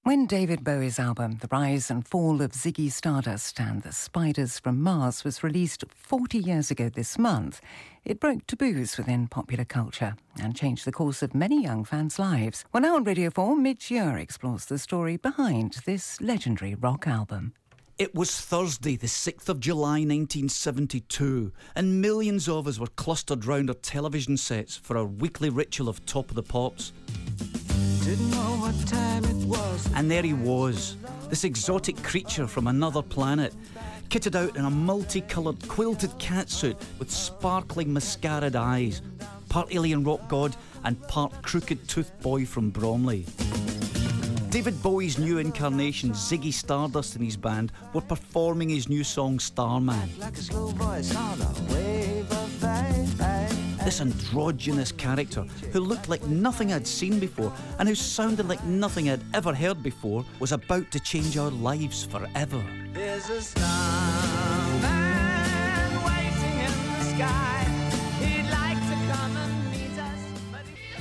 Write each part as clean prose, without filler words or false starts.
When David Bowie's album The Rise and Fall of Ziggy Stardust and the Spiders from Mars was released 40 years ago this month, it broke taboos within popular culture and changed the course of many young fans' lives. Well, now on Radio 4, Midge Ure explores the story behind this legendary rock album. It was Thursday, the 6th of July 1972, and millions of us were clustered round our television sets for our weekly ritual of Top of the Pops. Didn't know what time it was. And there he was, this exotic creature from another planet, kitted out in a multicoloured quilted catsuit with sparkling mascaraed eyes, part alien rock god and part crooked toothed boy from Bromley. David Bowie's new incarnation, Ziggy Stardust, and his band were performing his new song Starman. Like a slow voice on a wave of bye. This androgynous character, who looked like nothing I'd seen before and who sounded like nothing I'd ever heard before, was about to change our lives forever. There's a starman waiting in the sky. He'd like to come and meet us, but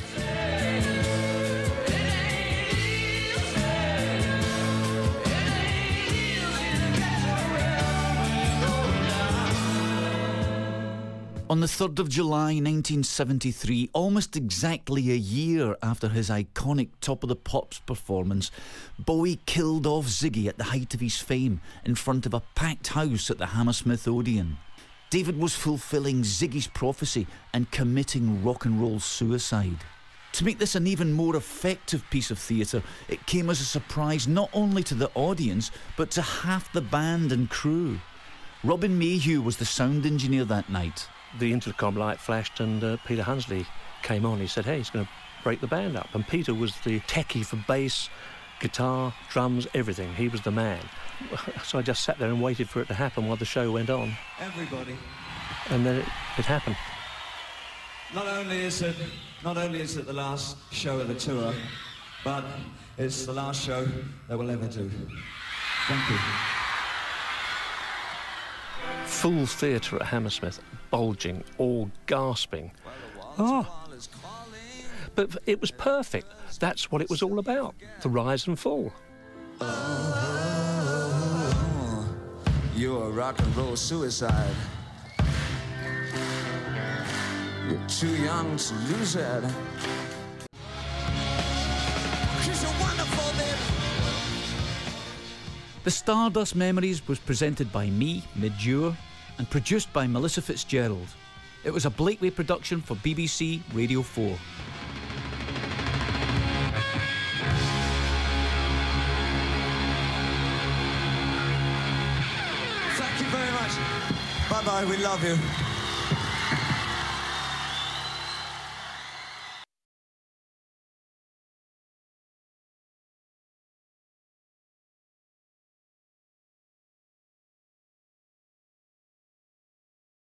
On the 3rd of July 1973, almost exactly a year after his iconic Top of the Pops performance, Bowie killed off Ziggy at the height of his fame in front of a packed house at the Hammersmith Odeon. David was fulfilling Ziggy's prophecy and committing rock and roll suicide. To make this an even more effective piece of theatre, it came as a surprise not only to the audience, but to half the band and crew. Robin Mayhew was the sound engineer that night. The intercom light flashed and Peter Hunsley came on. He said, hey, he's going to break the band up. And Peter was the techie for bass, guitar, drums, everything. He was the man. So I just sat there and waited for it to happen while the show went on. Everybody. And then it happened. Not only is it the last show of the tour, but it's the last show that we'll ever do. Thank you. Full theatre at Hammersmith, bulging, all gasping. Oh. But it was perfect. That's what it was all about, the rise and fall. oh, you're a rock and roll suicide. You're too young to lose it. 'Cause you're wonderful, baby. The Stardust Memories was presented by me, Midge Ure, and produced by Melissa Fitzgerald. It was a Blakeway production for BBC Radio 4. Thank you very much. Bye-bye, we love you.